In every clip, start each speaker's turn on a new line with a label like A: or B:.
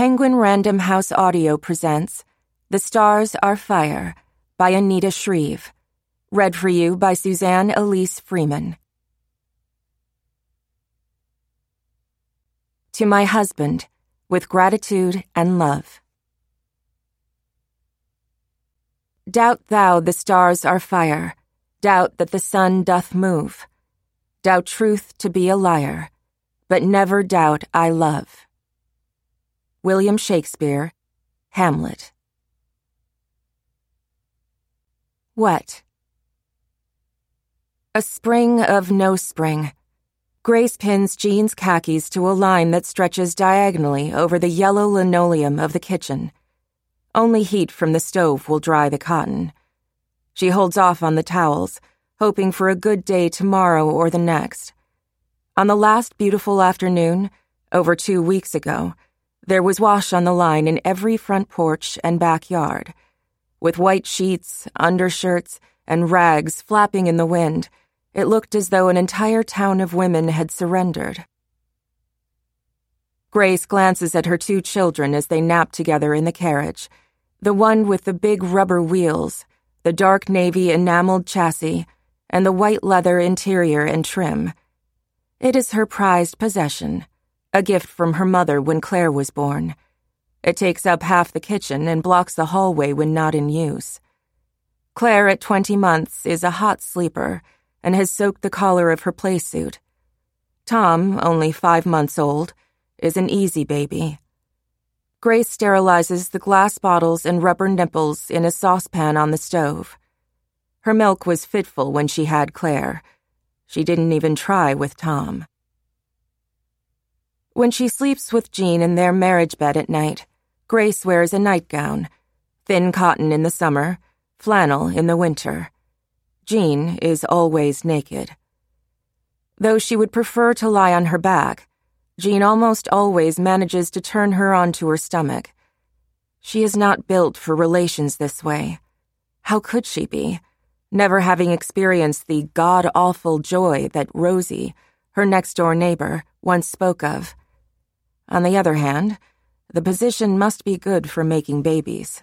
A: Penguin Random House Audio presents The Stars Are Fire by Anita Shreve. Read for you by Suzanne Elise Freeman. To my husband, with gratitude and love. Doubt thou the stars are fire, doubt that the sun doth move, doubt truth to be a liar, but never doubt I love. William Shakespeare, Hamlet. What? A spring of no spring. Grace pins Jean's khakis to a line that stretches diagonally over the yellow linoleum of the kitchen. Only heat from the stove will dry the cotton. She holds off on the towels, hoping for a good day tomorrow or the next. On the last beautiful afternoon, over 2 weeks ago, there was wash on the line in every front porch and backyard. With white sheets, undershirts, and rags flapping in the wind, it looked as though an entire town of women had surrendered. Grace glances at her 2 children as they nap together in the carriage, the one with the big rubber wheels, the dark navy enameled chassis, and the white leather interior and trim. It is her prized possession, a gift from her mother when Claire was born. It takes up half the kitchen and blocks the hallway when not in use. Claire, at 20 months, is a hot sleeper and has soaked the collar of her playsuit. Tom, only 5 months old, is an easy baby. Grace sterilizes the glass bottles and rubber nipples in a saucepan on the stove. Her milk was fitful when she had Claire. She didn't even try with Tom. When she sleeps with Jean in their marriage bed at night, Grace wears a nightgown, thin cotton in the summer, flannel in the winter. Jean is always naked. Though she would prefer to lie on her back, Jean almost always manages to turn her onto her stomach. She is not built for relations this way. How could she be, never having experienced the god-awful joy that Rosie, her next-door neighbor, once spoke of? On the other hand, the position must be good for making babies.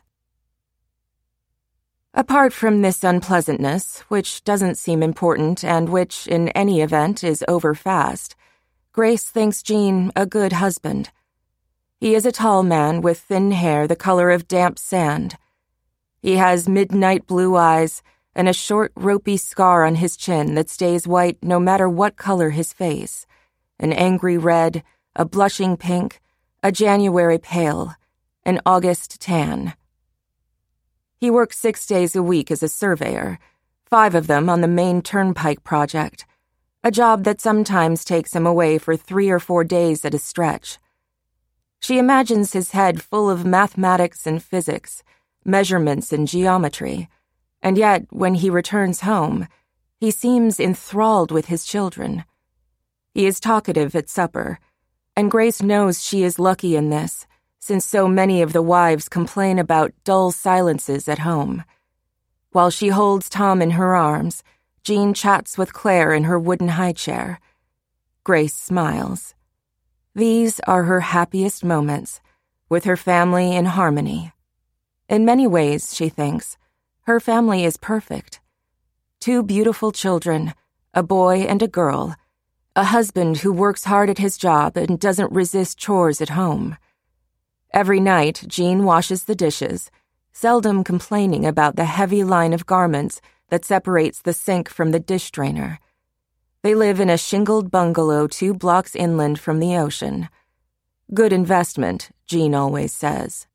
A: Apart from this unpleasantness, which doesn't seem important and which, in any event, is over fast, Grace thinks Jean a good husband. He is a tall man with thin hair the color of damp sand. He has midnight blue eyes and a short, ropey scar on his chin that stays white no matter what color his face, an angry red, a blushing pink, a January pale, an August tan. He works 6 days a week as a surveyor, 5 of them on the main turnpike project, a job that sometimes takes him away for 3 or 4 days at a stretch. She imagines his head full of mathematics and physics, measurements and geometry, and yet when he returns home, he seems enthralled with his children. He is talkative at supper, and Grace knows she is lucky in this, since so many of the wives complain about dull silences at home. While she holds Tom in her arms, Jean chats with Claire in her wooden high chair. Grace smiles. These are her happiest moments, with her family in harmony. In many ways, she thinks, her family is perfect. 2 beautiful children, a boy and a girl, a husband who works hard at his job and doesn't resist chores at home. Every night, Jean washes the dishes, seldom complaining about the heavy line of garments that separates the sink from the dish drainer. They live in a shingled bungalow 2 blocks inland from the ocean. Good investment, Jean always says.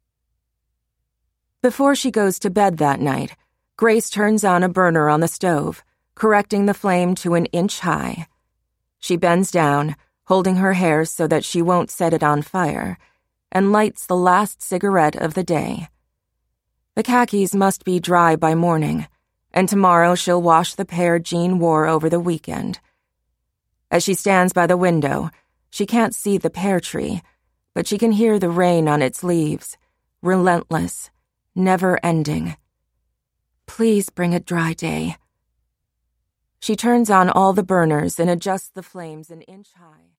A: Before she goes to bed that night, Grace turns on a burner on the stove, correcting the flame to 1 inch high. She bends down, holding her hair so that she won't set it on fire, and lights the last cigarette of the day. The khakis must be dry by morning, and tomorrow she'll wash the pair Jean wore over the weekend. As she stands by the window, she can't see the pear tree, but she can hear the rain on its leaves, relentless, never-ending. Please bring a dry day. She turns on all the burners and adjusts the flames 1 inch high.